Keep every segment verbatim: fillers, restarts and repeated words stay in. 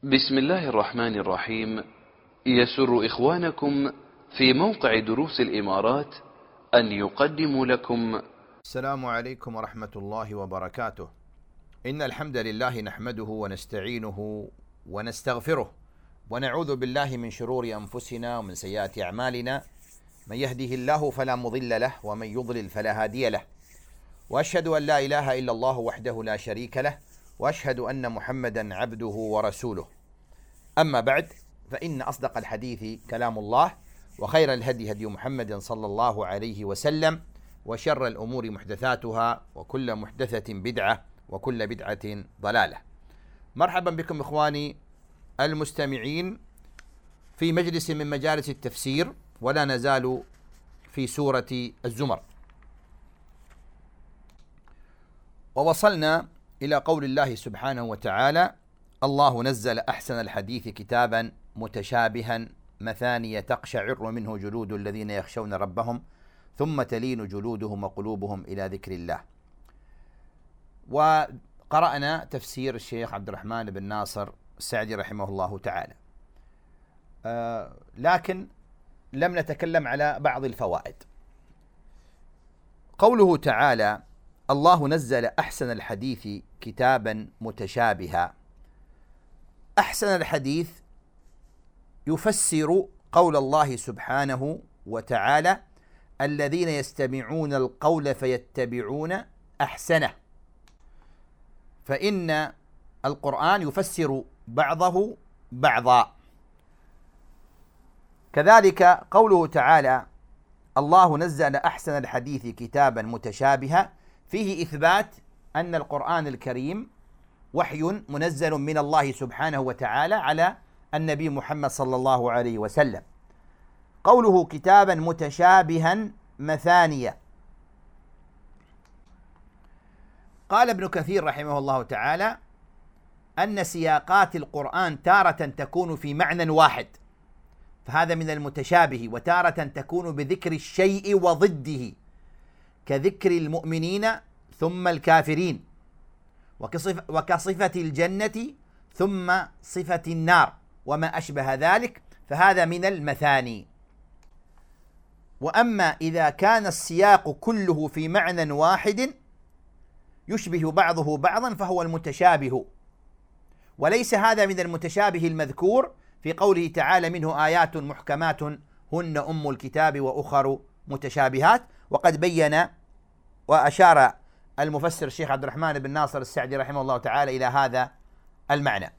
بسم الله الرحمن الرحيم. يسر إخوانكم في موقع دروس الإمارات أن يقدموا لكم السلام عليكم ورحمة الله وبركاته. إن الحمد لله نحمده ونستعينه ونستغفره ونعوذ بالله من شرور أنفسنا ومن سيئات أعمالنا، من يهده الله فلا مضل له ومن يضلل فلا هادي له، وأشهد أن لا إله إلا الله وحده لا شريك له، وأشهد أن محمدا عبده ورسوله. أما بعد، فإن أصدق الحديث كلام الله، وخير الهدي هدي محمد صلى الله عليه وسلم، وشر الأمور محدثاتها، وكل محدثة بدعة، وكل بدعة ضلالة. مرحبا بكم إخواني المستمعين في مجلس من مجالس التفسير، ولا نزال في سورة الزمر، ووصلنا إلى قول الله سبحانه وتعالى: الله نزل أحسن الحديث كتابا متشابها مثانية تقشعر منه جلود الذين يخشون ربهم ثم تلين جلودهم وقلوبهم إلى ذكر الله. وقرأنا تفسير الشيخ عبد الرحمن بن ناصر السعدي رحمه الله تعالى، آه لكن لم نتكلم على بعض الفوائد. قوله تعالى: الله نزل أحسن الحديث كتابا متشابها. أحسن الحديث يفسر قول الله سبحانه وتعالى: الذين يستمعون القول فيتبعون أحسنه. فإن القرآن يفسر بعضه بعضا. كذلك قوله تعالى: الله نزل أحسن الحديث كتابا متشابها، فيه إثبات أن القرآن الكريم وحي منزل من الله سبحانه وتعالى على النبي محمد صلى الله عليه وسلم. قوله كتابا متشابها مثانية، قال ابن كثير رحمه الله تعالى أن سياقات القرآن تارة تكون في معنى واحد، فهذا من المتشابه، وتارة تكون بذكر الشيء وضده، كذكر المؤمنين ثم الكافرين، وكصفة الجنة ثم صفة النار وما أشبه ذلك، فهذا من المثاني. وأما إذا كان السياق كله في معنى واحد يشبه بعضه بعضا فهو المتشابه، وليس هذا من المتشابه المذكور في قوله تعالى: منه آيات محكمات هن أم الكتاب وأخر متشابهات. وقد بين وأشار المفسر الشيخ عبد الرحمن بن ناصر السعدي رحمه الله تعالى إلى هذا المعنى.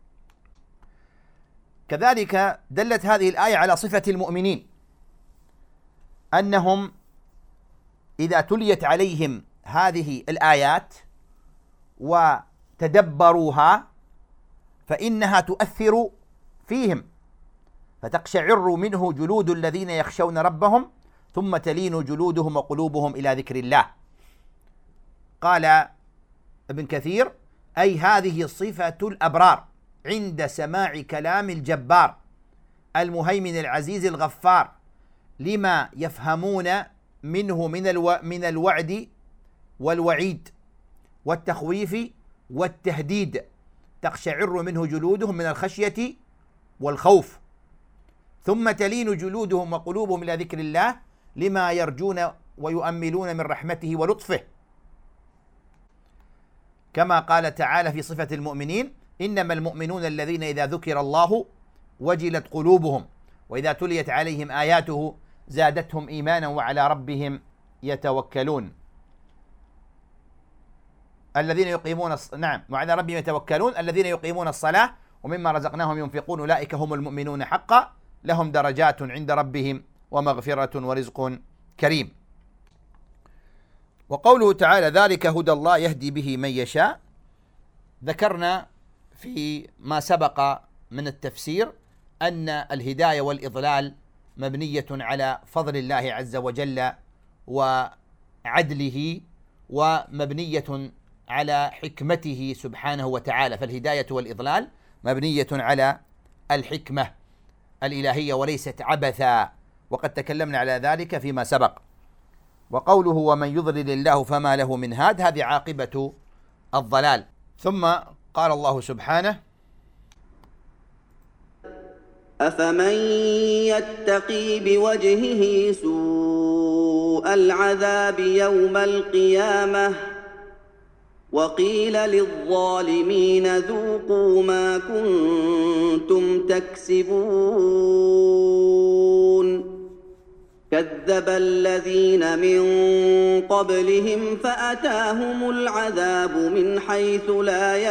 كذلك دلت هذه الآية على صفة المؤمنين، أنهم إذا تليت عليهم هذه الآيات وتدبروها فإنها تؤثر فيهم، فتقشعر منه جلود الذين يخشون ربهم ثم تلين جلودهم وقلوبهم إلى ذكر الله. قال ابن كثير: أي هذه صفة الأبرار عند سماع كلام الجبار المهيمن العزيز الغفار، لما يفهمون منه من الو من الوعد والوعيد والتخويف والتهديد، تقشعر منه جلودهم من الخشية والخوف، ثم تلين جلودهم وقلوبهم إلى ذكر الله لما يرجون ويؤملون من رحمته ولطفه، كما قال تعالى في صفة المؤمنين: إنما المؤمنون الذين إذا ذكر الله وجلت قلوبهم وإذا تليت عليهم آياته زادتهم إيمانا وعلى ربهم يتوكلون. الذين يقيمون الص... نعم وعلى ربهم يتوكلون الذين يقيمون الصلاة ومما رزقناهم ينفقون أولئك هم المؤمنون حقا لهم درجات عند ربهم ومغفرة ورزق كريم. وقوله تعالى: ذلك هدى الله يهدي به من يشاء. ذكرنا في ما سبق من التفسير أن الهداية والإضلال مبنية على فضل الله عز وجل وعدله، ومبنية على حكمته سبحانه وتعالى، فالهداية والإضلال مبنية على الحكمة الإلهية وليست عبثا، وقد تكلمنا على ذلك فيما سبق. وقوله: ومن يضلل الله فما له من هاد، هذه عاقبة الضلال. ثم قال الله سبحانه: أفمن يتقي بوجهه سوء العذاب يوم القيامة وقيل للظالمين ذوقوا ما كنتم تكسبون كذب الذين من قبلهم فأتاهم العذاب من حيث لا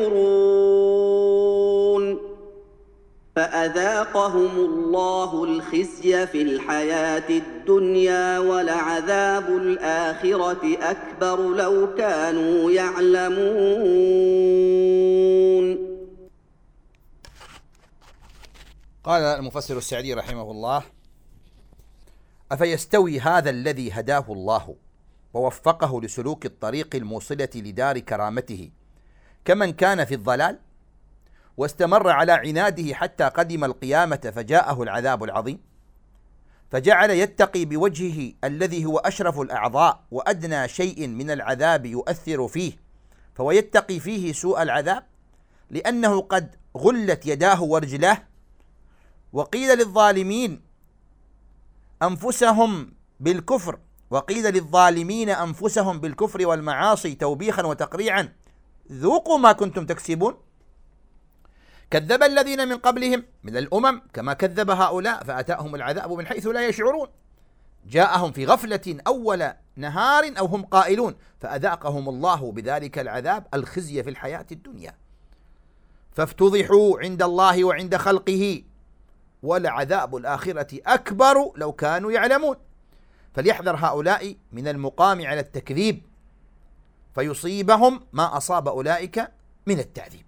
يشعرون فأذاقهم الله الخزي في الحياة الدنيا ولعذاب الآخرة أكبر لو كانوا يعلمون. قال المفسر السعدي رحمه الله: أفيستوي هذا الذي هداه الله ووفقه لسلوك الطريق الموصلة لدار كرامته كمن كان في الضلال واستمر على عناده حتى قدم القيامة فجاءه العذاب العظيم، فجعل يتقي بوجهه الذي هو أشرف الأعضاء وأدنى شيء من العذاب يؤثر فيه، فهو يتقي فيه سوء العذاب لأنه قد غلت يداه ورجلاه. وقيل للظالمين أنفسهم بالكفر وقيل للظالمين أنفسهم بالكفر والمعاصي توبيخا وتقريعا ذوقوا ما كنتم تكسبون. كذب الذين من قبلهم من الأمم كما كذب هؤلاء فأتاهم العذاب من حيث لا يشعرون، جاءهم في غفلة أول نهار أو هم قائلون فأذاقهم الله بذلك العذاب الخزي في الحياة الدنيا، فافتضحوا عند الله وعند خلقه ولعذاب الآخرة أكبر لو كانوا يعلمون. فليحذر هؤلاء من المقام على التكذيب فيصيبهم ما أصاب أولئك من التعذيب.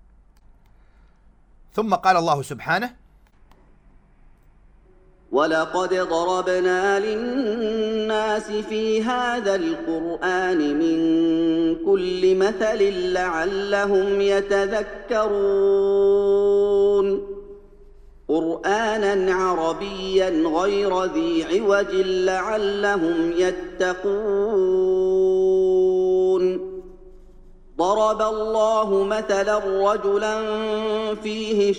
ثم قال الله سبحانه: ولقد ضربنا للناس في هذا القرآن من كل مثل لعلهم يتذكرون قرآنا عربيا غير ذي عوج لعلهم يتقون ضرب الله مثلا رجلا فيه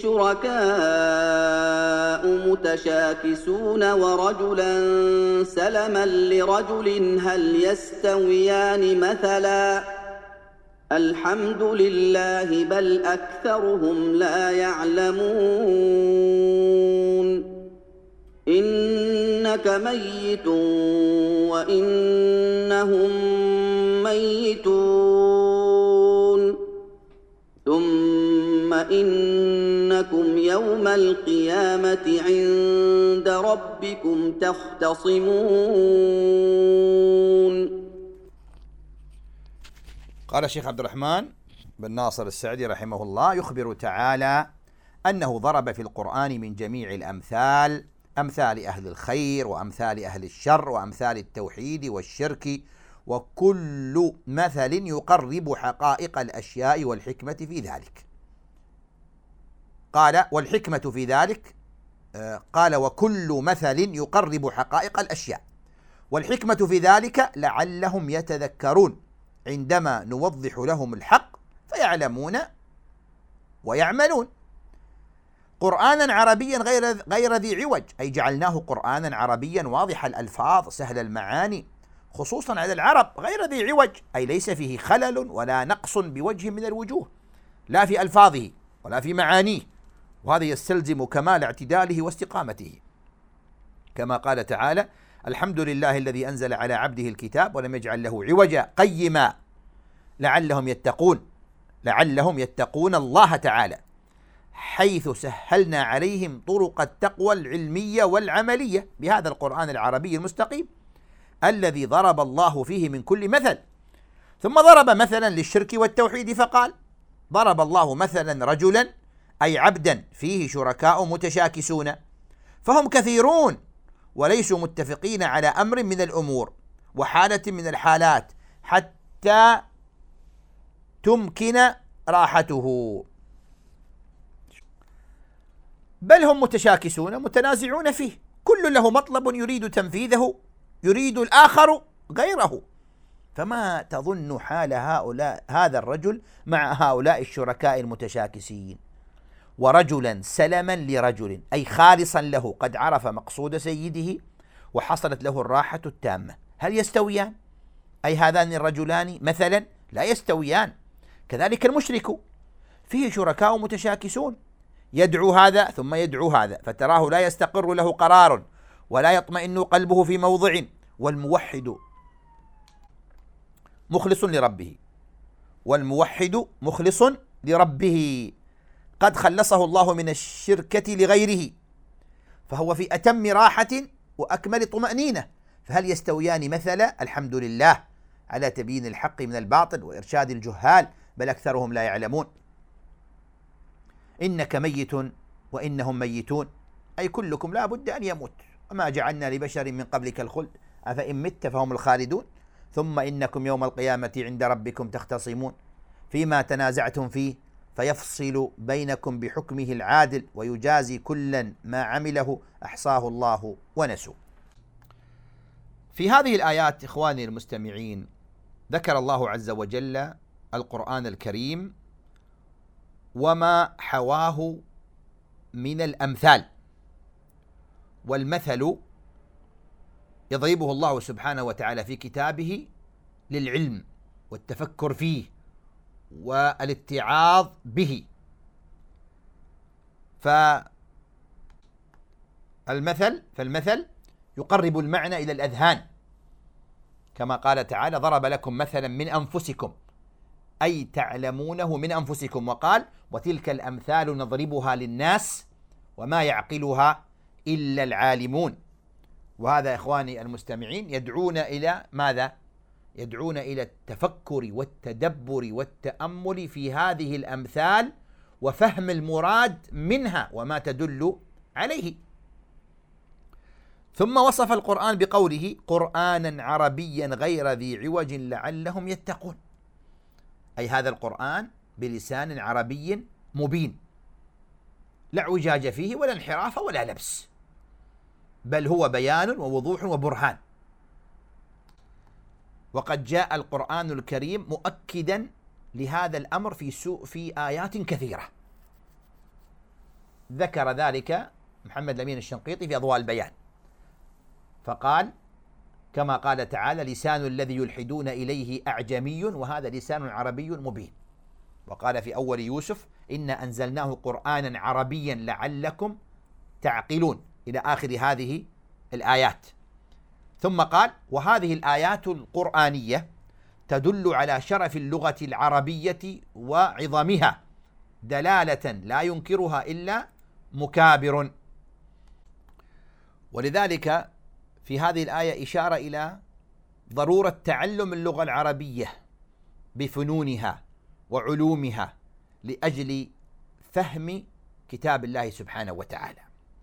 شركاء متشاكسون ورجلا سلما لرجل هل يستويان مثلا الحمد لله بل أكثرهم لا يعلمون إنك ميت وإنهم ميتون ثم إنكم يوم القيامة عند ربكم تختصمون. قال الشيخ عبد الرحمن بن ناصر السعدي رحمه الله: يخبر تعالى أنه ضرب في القرآن من جميع الأمثال، أمثال أهل الخير وأمثال أهل الشر وأمثال التوحيد والشرك، وكل مثل يقرب حقائق الأشياء والحكمة في ذلك. قال: والحكمة في ذلك قال: وكل مثل يقرب حقائق الأشياء، والحكمة في ذلك لعلهم يتذكرون عندما نوضح لهم الحق فيعلمون ويعملون. قرآنا عربيا غير غير ذي عوج، أي جعلناه قرآنا عربيا واضح الألفاظ سهل المعاني خصوصا على العرب غير ذي عوج، أي ليس فيه خلل ولا نقص بوجه من الوجوه، لا في ألفاظه ولا في معانيه، وهذا يستلزم كمال اعتداله واستقامته، كما قال تعالى: الحمد لله الذي أنزل على عبده الكتاب ولم يجعل له عوجا قيما لعلهم يتقون لعلهم يتقون الله تعالى، حيث سهلنا عليهم طرق التقوى العلمية والعملية بهذا القرآن العربي المستقيم الذي ضرب الله فيه من كل مثل. ثم ضرب مثلا للشرك والتوحيد فقال: ضرب الله مثلا رجلا أي عبدا فيه شركاء متشاكسون، فهم كثيرون وليسوا متفقين على أمر من الأمور وحالة من الحالات حتى تمكن راحته، بل هم متشاكسون متنازعون فيه، كل له مطلب يريد تنفيذه، يريد الآخر غيره. فما تظن حال هؤلاء هذا الرجل مع هؤلاء الشركاء المتشاكسين؟ ورجلا سلما لرجل، أي خالصا له قد عرف مقصود سيده وحصلت له الراحة التامة. هل يستويان؟ أي هذان الرجلان مثلا لا يستويان. كذلك المشرك فيه شركاء متشاكسون، يدعو هذا ثم يدعو هذا، فتراه لا يستقر له قرار ولا يطمئن قلبه في موضع. والموحد مخلص لربه، والموحد مخلص لربه قد خلصه الله من الشركة لغيره، فهو في أتم راحة وأكمل طمأنينة. فهل يستويان مثلا؟ الحمد لله على تبيين الحق من الباطل وإرشاد الجهال، بل أكثرهم لا يعلمون. إنك ميت وإنهم ميتون، أي كلكم لا بد أن يموت، وما جعلنا لبشر من قبلك الخلد أفإن مت فهم الخالدون، ثم إنكم يوم القيامة عند ربكم تختصمون فيما تنازعتم فيه فيفصل بينكم بحكمه العادل ويجازي كلا ما عمله أحصاه الله ونسوه. في هذه الآيات إخواني المستمعين ذكر الله عز وجل القرآن الكريم وما حواه من الأمثال، والمثل يضربه الله سبحانه وتعالى في كتابه للعلم والتفكر فيه والاتعاظ به. فالمثل فالمثل يقرب المعنى إلى الأذهان، كما قال تعالى: ضرب لكم مثلا من أنفسكم، أي تعلمونه من أنفسكم. وقال: وتلك الأمثال نضربها للناس وما يعقلها إلا العالمون. وهذا إخواني المستمعين يدعون إلى ماذا؟ يدعون إلى التفكر والتدبر والتأمل في هذه الأمثال وفهم المراد منها وما تدل عليه. ثم وصف القرآن بقوله: قرآنا عربيا غير ذي عوج لعلهم يتقون، أي هذا القرآن بلسان عربي مبين، لا اعوجاج فيه ولا انحراف ولا لبس، بل هو بيان ووضوح وبرهان. وقد جاء القرآن الكريم مؤكدا لهذا الأمر في سوء في آيات كثيرة، ذكر ذلك محمد الأمين الشنقيطي في أضواء البيان، فقال كما قال تعالى: لسان الذي يلحدون إليه أعجمي وهذا لسان عربي مبين. وقال في أول يوسف: إنا أنزلناه قرآنا عربيا لعلكم تعقلون، إلى آخر هذه الآيات. ثم قال: وهذه الآيات القرآنية تدل على شرف اللغة العربية وعظمها دلالة لا ينكرها إلا مكابر. ولذلك في هذه الآية إشارة إلى ضرورة تعلم اللغة العربية بفنونها وعلومها لأجل فهم كتاب الله سبحانه وتعالى.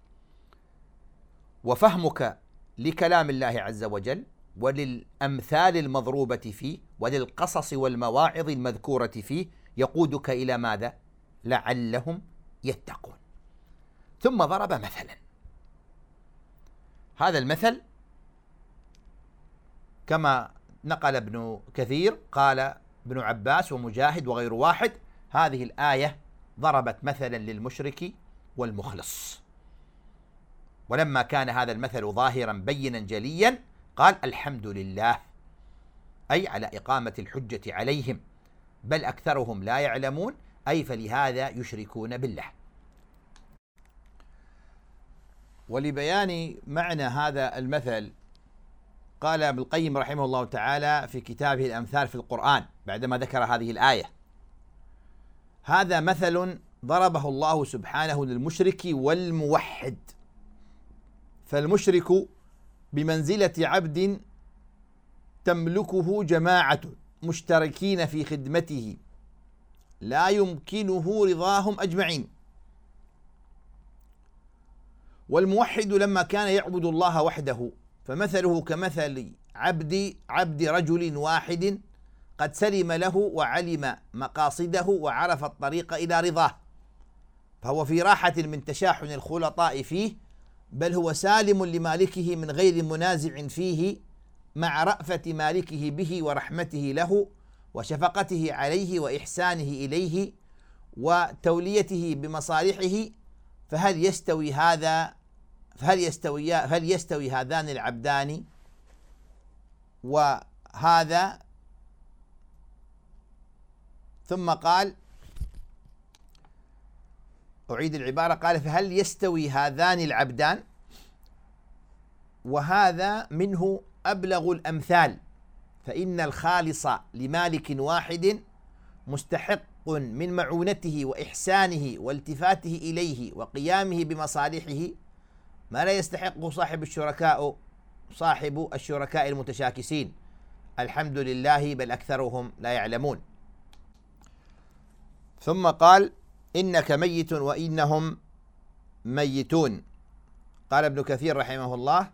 وفهمك لكلام الله عز وجل وللأمثال المضروبة فيه وللقصص والمواعظ المذكورة فيه يقودك إلى ماذا؟ لعلهم يتقون. ثم ضرب مثلا، هذا المثل كما نقل ابن كثير قال ابن عباس ومجاهد وغير واحد: هذه الآية ضربت مثلا للمشرك والمخلص. ولما كان هذا المثل ظاهرا بينا جليا قال: الحمد لله، أي على إقامة الحجة عليهم، بل أكثرهم لا يعلمون، أي فلهذا يشركون بالله. ولبيان معنى هذا المثل قال ابن القيم رحمه الله تعالى في كتابه الأمثال في القرآن بعدما ذكر هذه الآية: هذا مثل ضربه الله سبحانه للمشرك والموحد. فالمشرك بمنزلة عبد تملكه جماعة مشتركين في خدمته لا يمكنه رضاهم أجمعين، والموحد لما كان يعبد الله وحده فمثله كمثل عبد عبد رجل واحد قد سلم له وعلم مقاصده وعرف الطريق إلى رضاه، فهو في راحة من تشاحن الخلطاء فيه، بل هو سالم لمالكه من غير منازع فيه، مع رأفة مالكه به ورحمته له وشفقته عليه وإحسانه إليه وتوليته بمصالحه، فهل يستوي هذا فهل يستوي هل يستوي هذان العبدان وهذا؟ ثم قال، أعيد العبارة، قال فهل يستوي هذان العبدان؟ وهذا منه أبلغ الأمثال، فإن الخالص لمالك واحد مستحق من معونته وإحسانه والتفاته إليه وقيامه بمصالحه ما لا يستحق صاحب الشركاء صاحب الشركاء المتشاكسين، الحمد لله، بل أكثرهم لا يعلمون. ثم قال إنك ميت وإنهم ميتون. قال ابن كثير رحمه الله: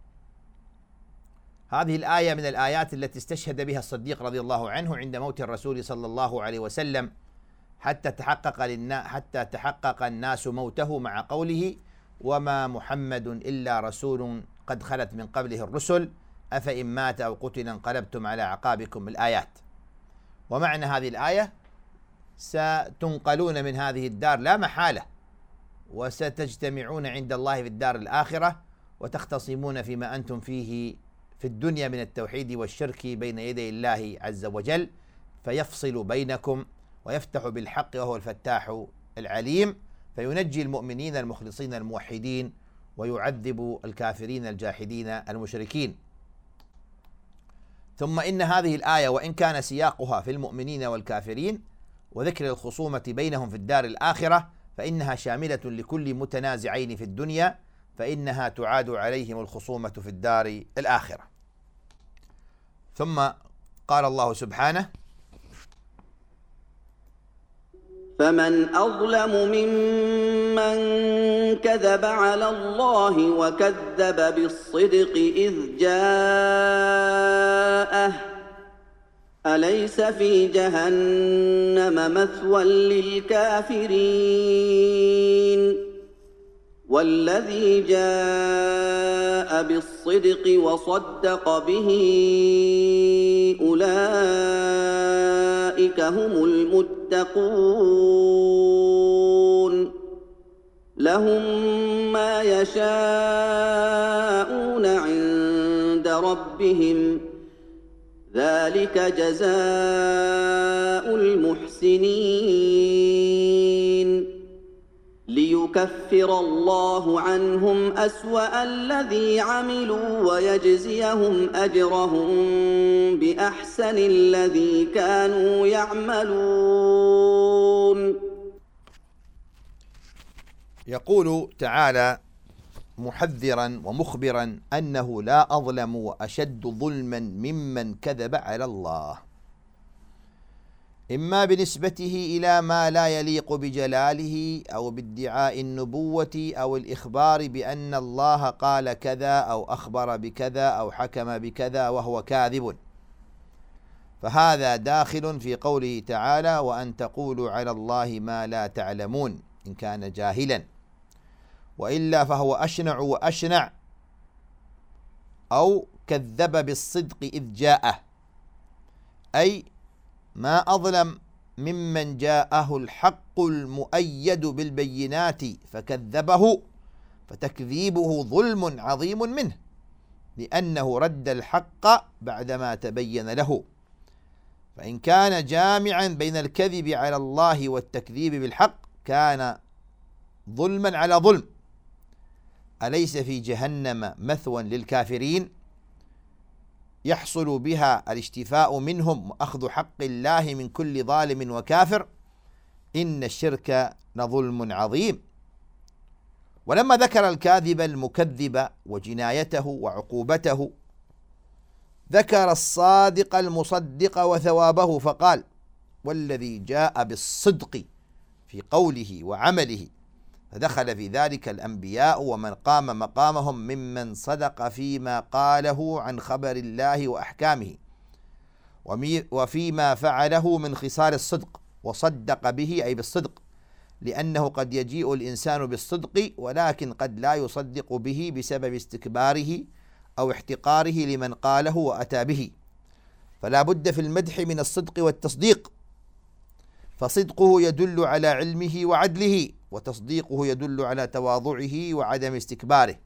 هذه الآية من الآيات التي استشهد بها الصديق رضي الله عنه عند موت الرسول صلى الله عليه وسلم، حتى تحقق للنا حتى تحقق الناس موته، مع قوله: وما محمد إلا رسول قد خلت من قبله الرسل أفإن مات أو قتل انقلبتم على أعقابكم، الآيات. ومعنى هذه الآية: ستنقلون من هذه الدار لا محالة، وستجتمعون عند الله في الدار الآخرة، وتختصمون فيما أنتم فيه في الدنيا من التوحيد والشرك بين يدي الله عز وجل، فيفصل بينكم ويفتح بالحق وهو الفتاح العليم، فينجي المؤمنين المخلصين الموحدين ويعذب الكافرين الجاحدين المشركين. ثم إن هذه الآية وإن كان سياقها في المؤمنين والكافرين وذكر الخصومة بينهم في الدار الآخرة، فإنها شاملة لكل متنازعين في الدنيا، فإنها تعاد عليهم الخصومة في الدار الآخرة. ثم قال الله سبحانه: فمن أظلم ممن كذب على الله وكذب بالصدق إذ جاءه أليس في جهنم مثوى للكافرين والذي جاء بالصدق وصدق به أولئك هم المتقون لهم ما يشاءون عند ربهم ذلك جزاء المحسنين ليكفر الله عنهم أسوأ الذي عملوا ويجزيهم أجرهم بأحسن الذي كانوا يعملون. يقول تعالى محذرا ومخبرا أنه لا أظلم وأشد ظلما ممن كذب على الله، إما بنسبته إلى ما لا يليق بجلاله أو بادعاء النبوة أو الإخبار بأن الله قال كذا أو أخبر بكذا أو حكم بكذا وهو كاذب، فهذا داخل في قوله تعالى: وأن تقولوا على الله ما لا تعلمون إن كان جاهلا، وإلا فهو أشنع وأشنع، أو كذب بالصدق إذ جاءه، أي ما أظلم ممن جاءه الحق المؤيد بالبينات فكذبه، فتكذيبه ظلم عظيم منه، لأنه رد الحق بعدما تبين له. فإن كان جامعا بين الكذب على الله والتكذيب بالحق كان ظلما على ظلم. أليس في جهنم مثوى للكافرين يحصل بها الاشتفاء منهم وأخذ حق الله من كل ظالم وكافر؟ إن الشرك لظلم عظيم. ولما ذكر الكاذب المكذب وجنايته وعقوبته، ذكر الصادق المصدق وثوابه، فقال: والذي جاء بالصدق في قوله وعمله، فدخل في ذلك الأنبياء ومن قام مقامهم ممن صدق فيما قاله عن خبر الله وأحكامه، وفيما فعله من خصال الصدق، وصدق به أي بالصدق، لأنه قد يجيء الإنسان بالصدق ولكن قد لا يصدق به بسبب استكباره أو احتقاره لمن قاله وأتى به، فلا بد في المدح من الصدق والتصديق. فصدقه يدل على علمه وعدله، وتصديقه يدل على تواضعه وعدم استكباره.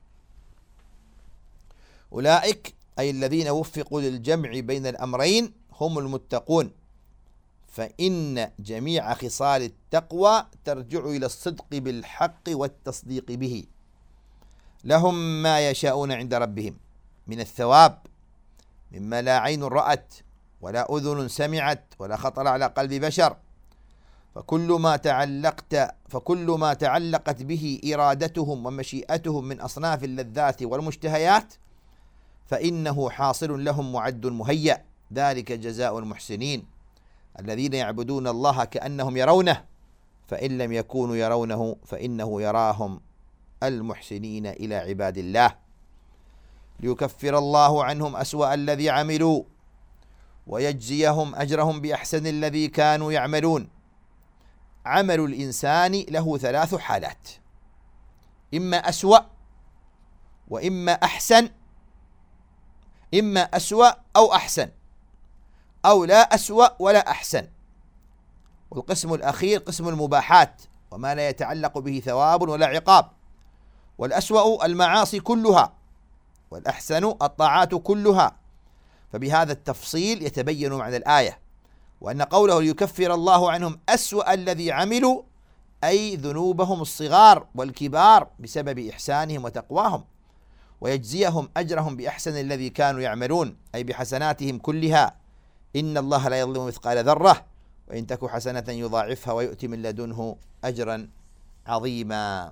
أولئك أي الذين وفقوا للجمع بين الأمرين هم المتقون، فإن جميع خصال التقوى ترجع إلى الصدق بالحق والتصديق به. لهم ما يشاءون عند ربهم من الثواب مما لا عين رأت ولا أذن سمعت ولا خطر على قلب بشر، فكل ما تعلقت فكل ما تعلقت به إرادتهم ومشيئتهم من أصناف اللذات والمشتهيات فإنه حاصل لهم معد مهيأ، ذلك جزاء المحسنين الذين يعبدون الله كأنهم يرونه، فإن لم يكونوا يرونه فإنه يراهم المحسنين إلى عباد الله، ليكفر الله عنهم أسوأ الذي عملوا ويجزيهم أجرهم بأحسن الذي كانوا يعملون. عمل الإنسان له ثلاث حالات: إما أسوأ، وإما أحسن، إما أسوأ أو أحسن، أو لا أسوأ ولا أحسن. والقسم الأخير قسم المباحات وما لا يتعلق به ثواب ولا عقاب. والأسوأ المعاصي كلها، والأحسن الطاعات كلها. فبهذا التفصيل يتبين معنى الآية، وأن قوله ليكفر الله عنهم أسوأ الذي عملوا أي ذنوبهم الصغار والكبار بسبب إحسانهم وتقواهم، ويجزيهم أجرهم بأحسن الذي كانوا يعملون أي بحسناتهم كلها. إن الله لا يظلم مثقال ذرة وإن تك حسنة يضاعفها ويؤتي من لدنه أجرا عظيما.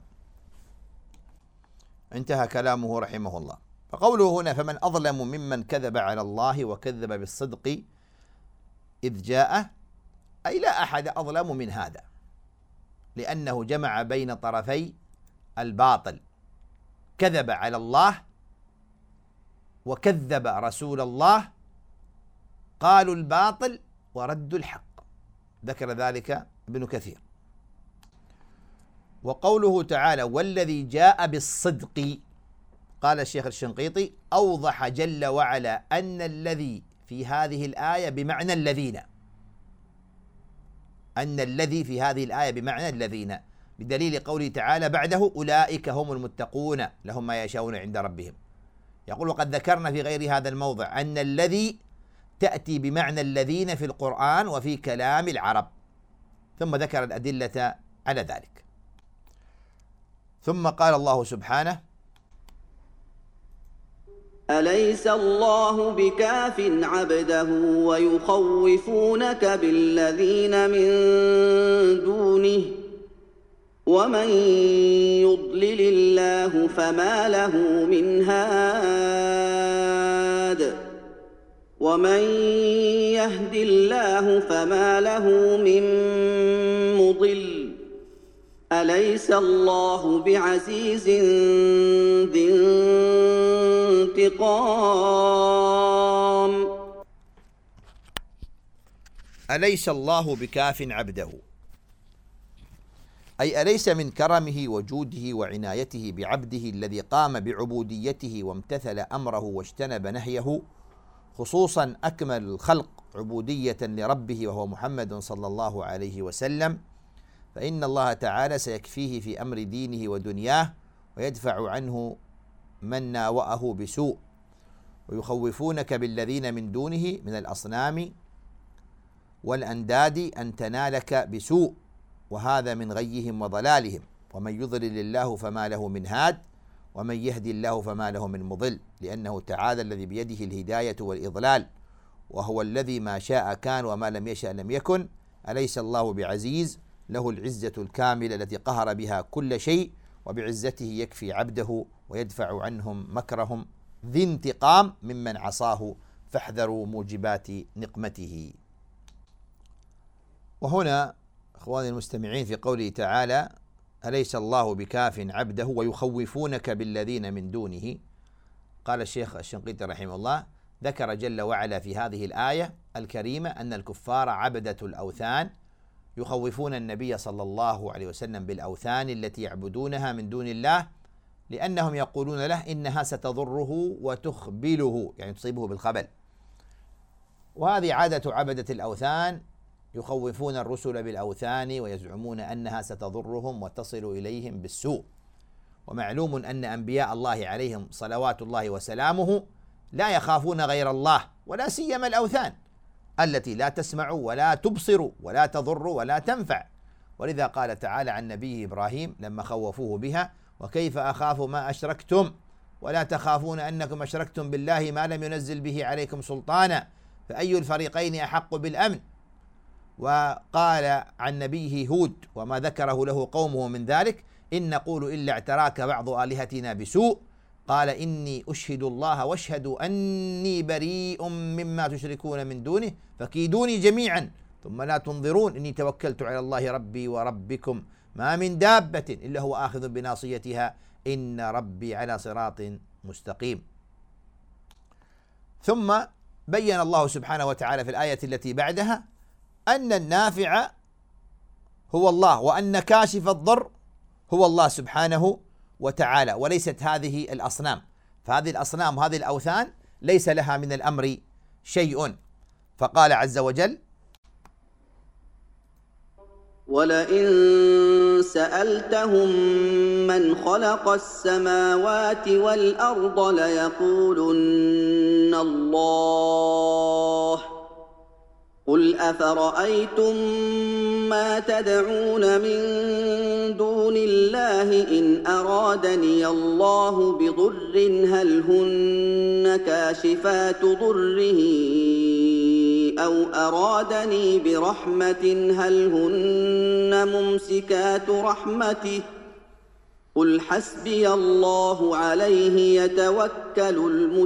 انتهى كلامه رحمه الله. فقوله هنا فمن أظلم ممن كذب على الله وكذب بالصدق إذ جاءه، أي لا أحد أظلم من هذا، لأنه جمع بين طرفي الباطل، كذب على الله وكذب رسول الله، قالوا الباطل وردوا الحق، ذكر ذلك ابن كثير. وقوله تعالى والذي جاء بالصدق، قال الشيخ الشنقيطي أوضح جل وعلا أن الذي في هذه الآية بمعنى الذين، أن الذي في هذه الآية بمعنى الذين، بدليل قوله تعالى بعده أولئك هم المتقون لهم ما يشاءون عند ربهم. يقول وقد ذكرنا في غير هذا الموضع أن الذي تأتي بمعنى الذين في القرآن وفي كلام العرب، ثم ذكر الأدلة على ذلك. ثم قال الله سبحانه أليس الله بكاف عبده ويخوفونك بالذين من دونه ومن يضلل الله فما له من هاد ومن يهد الله فما له من مضل أليس الله بعزيز ذي انتقام. أليس الله بكاف عبده، أي أليس من كرمه وجوده وعنايته بعبده الذي قام بعبوديته وامتثل أمره واجتنب نهيه، خصوصا أكمل الخلق عبودية لربه وهو محمد صلى الله عليه وسلم، فإن الله تعالى سيكفيه في أمر دينه ودنياه ويدفع عنه من ناوأه بسوء. ويخوفونك بالذين من دونه من الأصنام والأنداد أن تنالك بسوء، وهذا من غيهم وضلالهم. ومن يضلل الله فما له من هاد ومن يهدي الله فما له من مضل، لأنه تعالى الذي بيده الهداية والإضلال، وهو الذي ما شاء كان وما لم يشأ لم يكن. أليس الله بعزيز، له العزة الكاملة التي قهر بها كل شيء، وبعزته يكفي عبده ويدفع عنهم مكرهم، ذي انتقام ممن عصاه فاحذروا موجبات نقمته. وهنا أخواني المستمعين في قوله تعالى أليس الله بكاف عبده ويخوفونك بالذين من دونه، قال الشيخ الشنقيطي رحمه الله ذكر جل وعلا في هذه الآية الكريمة أن الكفار عبدة الأوثان يخوفون النبي صلى الله عليه وسلم بالأوثان التي يعبدونها من دون الله، لأنهم يقولون له إنها ستضره وتخبله، يعني تصيبه بالخبل. وهذه عادة عبدة الأوثان يخوفون الرسل بالأوثان ويزعمون أنها ستضرهم وتصل إليهم بالسوء. ومعلوم أن أنبياء الله عليهم صلوات الله وسلامه لا يخافون غير الله، ولا سيما الأوثان التي لا تسمع ولا تبصر ولا تضر ولا تنفع. ولذا قال تعالى عن نبيه إبراهيم لما خوفوه بها: وكيف أخاف ما أشركتم ولا تخافون أنكم أشركتم بالله ما لم ينزل به عليكم سلطانا فأي الفريقين أحق بالأمن. وقال عن نبيه هود وما ذكره له قومه من ذلك: إن نقول إلا اعتراك بعض آلهتنا بسوء قال إني أشهد الله واشهدوا أني بريء مما تشركون من دونه فكيدوني جميعا ثم لا تنظرون إني توكلت على الله ربي وربكم ما من دابة إلا هو آخذ بناصيتها إن ربي على صراط مستقيم. ثم بين الله سبحانه وتعالى في الآية التي بعدها أن النافع هو الله وأن كاشف الضر هو الله سبحانه وتعالى، وليست هذه الأصنام. فهذه الأصنام وهذه الأوثان ليس لها من الأمر شيء. فقال عز وجل: ولئن سألتهم من خلق السماوات والأرض ليقولن الله قل أفرأيتم ما تدعون من دون الله إن أرادني الله بضر هل هن كاشفات ضره أو أرادني برحمة هل هن ممسكات رحمته قل حسبي الله عليه يتوكل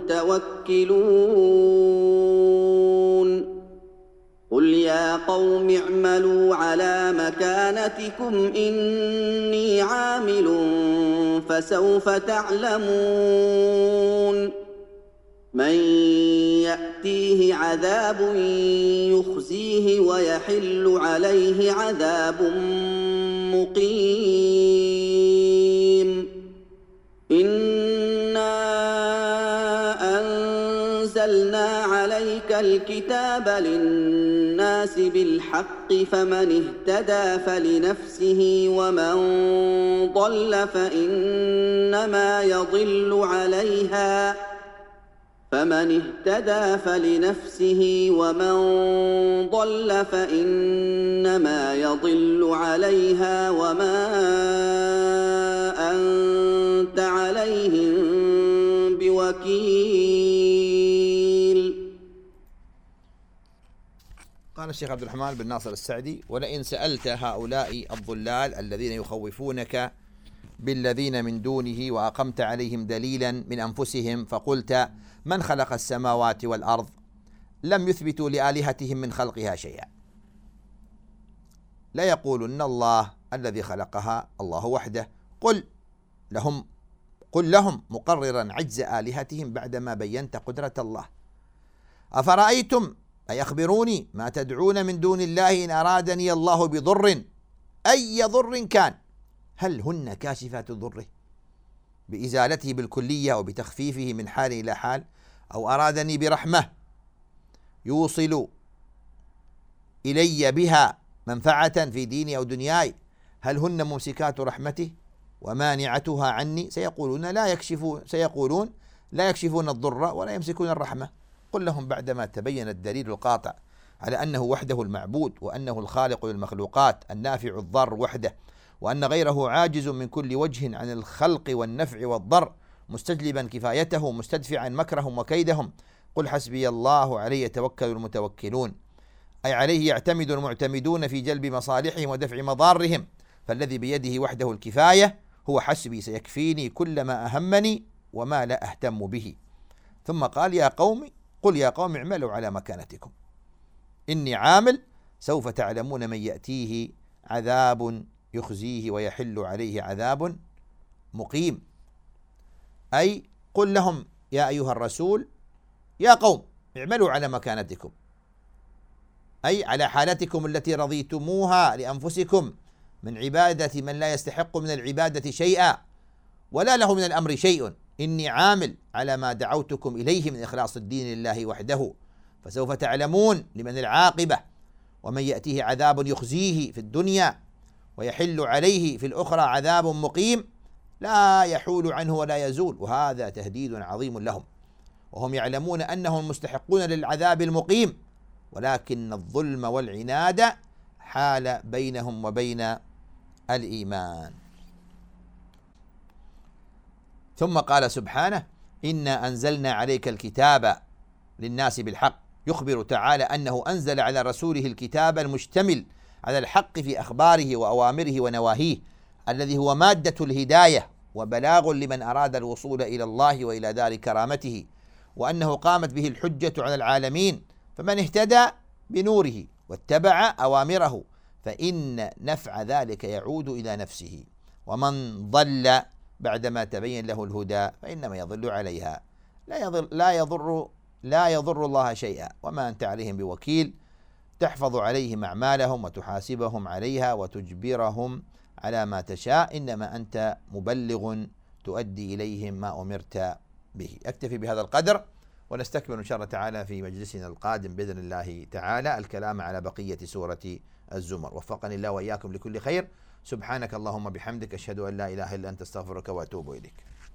المتوكلون قل يا قوم اعملوا على مكانتكم إني عامل فسوف تعلمون من يأتيه عذاب يخزيه ويحل عليه عذاب مقيم إنا أنزلنا عليك الكتاب للناس بالحق فمن اهتدى فلنفسه ومن ضل فإنما يضل عليها فمن اهتدى فلنفسه ومن ضل فإنما يضل عليها وما أنت عليهم بوكيل. قال الشيخ عبد الرحمن بن ناصر السعدي: ولئن سألت هؤلاء الضلال الذين يخوفونك بالذين من دونه وأقمت عليهم دليلا من أنفسهم فقلت من خلق السماوات والأرض لم يثبتوا لآلهتهم من خلقها شيئا لا يقولن الله الذي خلقها الله وحده قل لهم قل لهم مقررا عجز آلهتهم بعدما بينت قدرة الله أفرأيتم أي أخبروني ما تدعون من دون الله إن أرادني الله بضر أي ضر كان هل هن كاشفات ضره بإزالته بالكلية أو بتخفيفه من حال إلى حال أو أرادني برحمة يوصل إلي بها منفعة في ديني أو دنياي هل هن ممسكات رحمته ومانعتها عني سيقولون لا يكشفون سيقولون لا يكشفون الضر ولا يمسكون الرحمة قل لهم بعدما تبين الدليل القاطع على أنه وحده المعبود وأنه الخالق للمخلوقات النافع الضار وحده وأن غيره عاجز من كل وجه عن الخلق والنفع والضر مستجلبا كفايته مستدفعا مكرهم وكيدهم قل حسبي الله عليه يتوكل المتوكلون أي عليه يعتمد المعتمدون في جلب مصالحهم ودفع مضارهم فالذي بيده وحده الكفاية هو حسبي سيكفيني كل ما أهمني وما لا أهتم به ثم قال يا قوم قل يا قوم اعملوا على مكانتكم إني عامل سوف تعلمون من يأتيه عذاب يخزيه ويحل عليه عذاب مقيم أي قل لهم يا أيها الرسول يا قوم اعملوا على مكانتكم أي على حالتكم التي رضيتموها لأنفسكم من عبادة من لا يستحق من العبادة شيئا ولا له من الأمر شيء إني عامل على ما دعوتكم إليه من إخلاص الدين لله وحده فسوف تعلمون لمن العاقبة ومن يأتيه عذاب يخزيه في الدنيا ويحل عليه في الأخرى عذاب مقيم لا يحول عنه ولا يزول، وهذا تهديد عظيم لهم، وهم يعلمون أنهم مستحقون للعذاب المقيم، ولكن الظلم والعناد حال بينهم وبين الإيمان. ثم قال سبحانه: إنا أنزلنا عليك الكتاب للناس بالحق، يخبر تعالى أنه أنزل على رسوله الكتاب المشتمل على الحق في أخباره وأوامره ونواهيه، الذي هو مادة الهداية وبلاغ لمن أراد الوصول إلى الله وإلى دار كرامته، وأنه قامت به الحجة على العالمين، فمن اهتدى بنوره واتبع أوامره فإن نفع ذلك يعود إلى نفسه، ومن ضل بعدما تبين له الهدى فإنما يضل عليها، لا يضر لا يضر لا يضر الله شيئا، وما أنت عليهم بوكيل، تحفظ عليهم أعمالهم وتحاسبهم عليها وتجبرهم على ما تشاء، إنما أنت مبلغ تؤدي إليهم ما أمرت به. أكتفي بهذا القدر، ونستكمل إن شاء الله تعالى في مجلسنا القادم بإذن الله تعالى الكلام على بقية سورة الزمر. وفقني الله وإياكم لكل خير. سبحانك اللهم بحمدك، أشهد أن لا إله إلا أنت، أستغفرك وأتوب إليك.